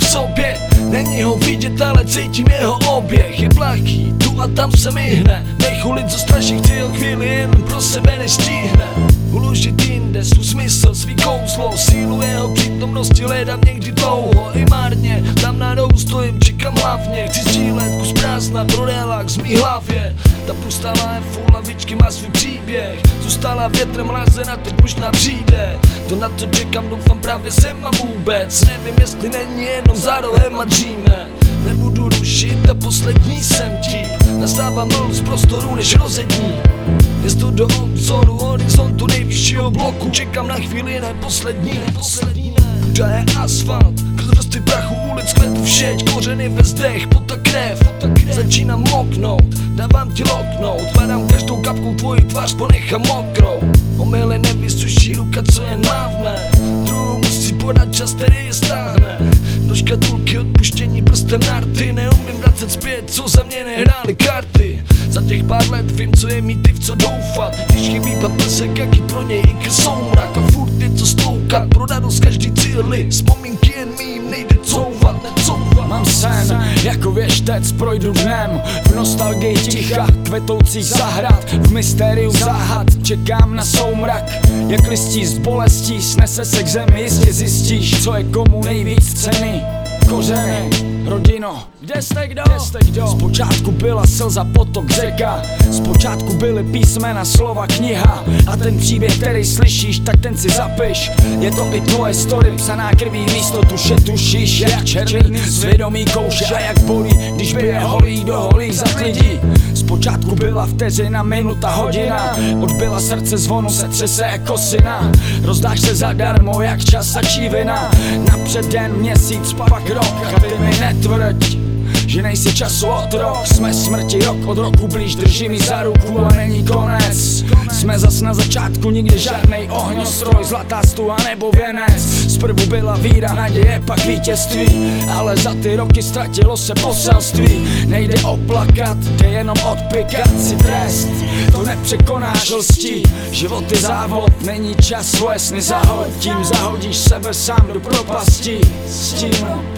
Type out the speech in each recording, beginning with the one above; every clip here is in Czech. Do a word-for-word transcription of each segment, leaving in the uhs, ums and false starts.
sobě. Není ho vidět, ale cítím jeho oběh. Je plachý, tu a tam se mi hne. Nechulit zo strašných chtěl chvíli, jen pro sebe nestíhne. Uložit jinde svůj smysl, svý kouzlo, sílu jeho přítomnosti hledám někdy dlouho i marně. Tam najednou stojím, čekám hlavně. Chci sdílet kus prázdna pro relax v mý hlavě. Ta pustá full lavičky má svůj příběh. Zůstala větrem hlazena, teď možná přijde. To na to čekám, doufám právě sem a vůbec nevím, jestli není jenom za rohem a dříme. Nebudu rušit a poslední jsem ti. Nastává mlh z prostoru než rozední. Město do obzoru, horizontu nejvyššího bloku. Čekám na chvíli, ne poslední, ne poslední, ne. Půda je asfalt, vrstvy prachu ulic, kvetu všeť, kořeny ve zdech, pota krev. Začínám moknout, dávám ti loknout. Padám každou kapkou tvoji tvář, ponechám mokrou. Omyle nevysuší ruka, co je mávne. Druhou musí podat čas, který je stáhne. Do škatulky odpuštění prstem na rty. Neumím vracet zpět, co za mě nehrály karty. Za těch pár let vím, co je mít i v co doufat. Když chybí paprsek, jaký pro něj i soumrak. A furt je co stloukat, pro radost každý cíli. Vzpomínky jen mým nejde couvat, necouvat. Mám sen, jako věštec projdu dnem. V nostalgii ticha, kvetoucích zahrad. V mystériu záhad, čekám na soumrak. Jak listí z bolestí, snese se k zemi. Jistě zjistíš, co je komu nejvíc ceny. Kořeny, rodino, kde jste kdo? Kde jste kdo? Zpočátku byla slza, potok, řeka. Zpočátku byly písmena, slova, kniha. A ten příběh, který slyšíš, tak ten si zapiš. Je to i tvoje story, psaná krví, místo tuše tušíš. Jak černý, svědomí kouše a jak bolí, když bije holí do holých zaklidí. Zpočátku byla vteřina, minuta, hodina. Odbyla srdce, zvonu se třese jako syna. Rozdáš se zadarmo, jak čas a čívina. Napřed den, měsíc, pak rok. A ty mi netvrď, že nejsi času otrok. Jsme smrti rok od roku blíž, drží mi za ruku a není konec. Jsme zas na začátku, nikdy žádnej ohňostroj, zlatá stuha nebo věnec. Zprvu byla víra, naděje, pak vítězství, ale za ty roky ztratilo se poselství. Nejde oplakat, jde jenom odpikat si trest. To nepřekonáš lstí, život je závod, není čas svoje sny zahoď. Tím zahodíš sebe sám do propasti. S tím,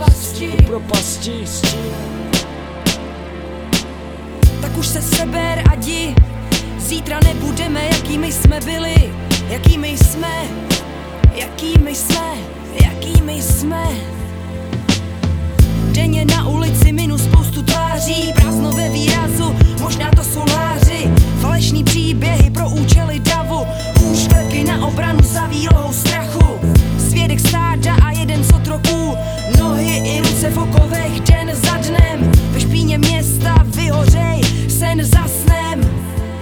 do propasti, s tím. Tak už se seber a jdi. Zítra nebudeme, jakými jsme byli. Jakými jsme, jakými jsme, jakými jsme. Denně na ulici minu spoustu tváří. Prázdno ve výrazu, možná to jsou láři. Falešný příběhy pro účely davu. Úškrky na obranu za výlohou strachu. Svědek stáda a jeden z otroků. Nohy i ruce v okovech den za dnem. Ve špíně města vyhořej, sen za snem.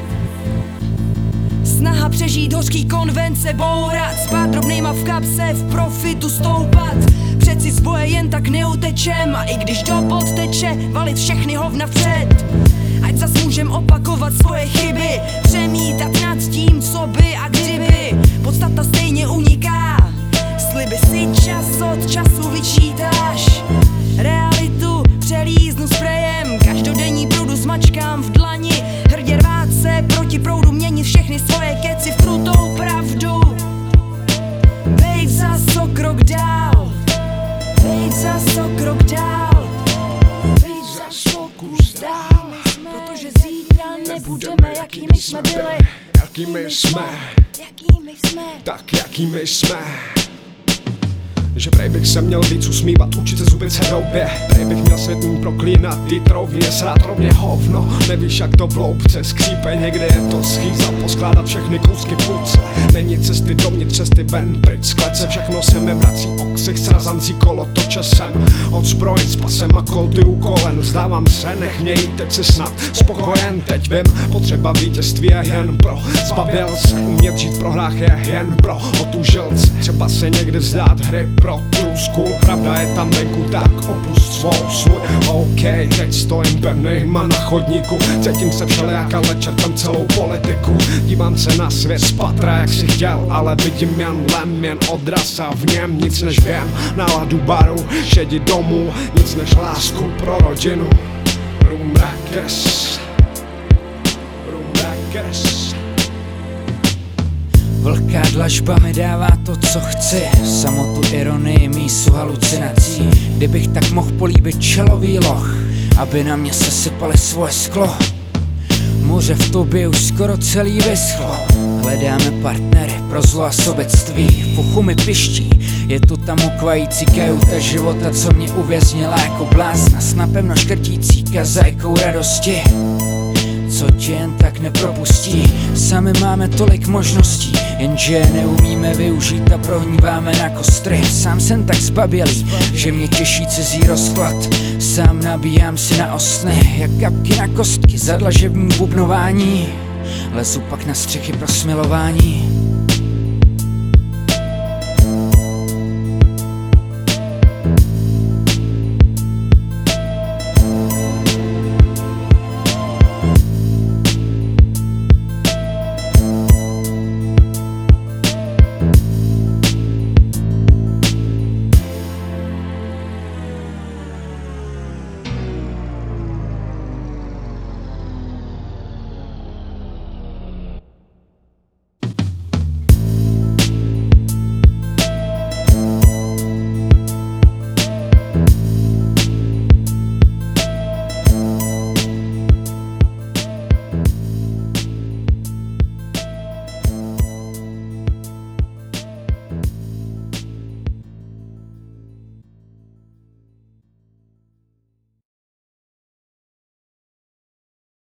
Snaha přežít hořký konvence, bourat. Spát drobnejma v kapse, v profitu stoupat. Přeci z boje jen tak neutečem. A i když do bod teče, valit všechny hovna vpřed. Ať zas můžem opakovat svoje chyby. Přemítat nad tím, co by a kdyby. Podstata stejně uniká. Sliby si čas od času vyčítáš. Realitu přelíznu sprejem. Každodenní proudu smačkám v dlani. Hrdě rvát se proti proudu, měnit všechny svoje keci v krutou pravdu. Bejt zas o krok dál. Bejt zas o krok dál. Bejt zas o kus dál. Protože zítra nebudeme, jakými jsme byli. Jakými jsme, jakými jsme, tak jakými jsme. Že prej bych se měl víc usmívat, učit se zubit se hroubě. Prej bych měl světům proklínat, ty trovně srát rovně hovno. Nevíš jak to v loupce skřípe, někde je to schýza. Poskládat všechny kousky půlce. Není cesty dovnitř, cesty ven, pryč z klece. Všechno se mi vrací oksych, srazancí kolo toče sem. Odzbrojit s pasem a kolty u kolen. Vzdávám se, nech mě jít, teď si snad spokojen. Teď vím, potřeba vítězství je jen pro zbavil se. Umět žít v prohrách je jen pro otužilce. Třeba se někde vzdát hry pro trusku. Pravda je tam venku, tak opust svou svůj. OK, teď stojím pevnýma na chodníku. Cítím se všelijak, ale čerpám celou politiku. Dívám se na svět z patra, jak si chtěl, ale vidím jen lem, jen odraz a v něm nic než věm. Náladu baru, šedi domů, nic než lásku pro rodinu. Room Rackers, Room Rackers. Vlhká dlažba mi dává to, co chci, samotu, ironii, mísu, halucinací. Kdybych tak mohl políbit čelový loh, aby na mě sesypali svoje sklo. Moře v tobě už skoro celý vyschlo. Hledáme partnery pro zlo a sobectví. V uchu mi piští, je tu ta mokvající kajuta života, co mě uvěznila jako blázna s napevno škrtící kazajkou radosti, co tě jen tak nepropustí. Sami máme tolik možností, jenže je neumíme využít a prohníváme na kostry. Sám jsem tak zbabělý, že mě těší cizí rozklad. Sám nabíjám si na ostny, jak kapky na kostky za dlažební bubnování. Lezu pak na střechy pro smilování.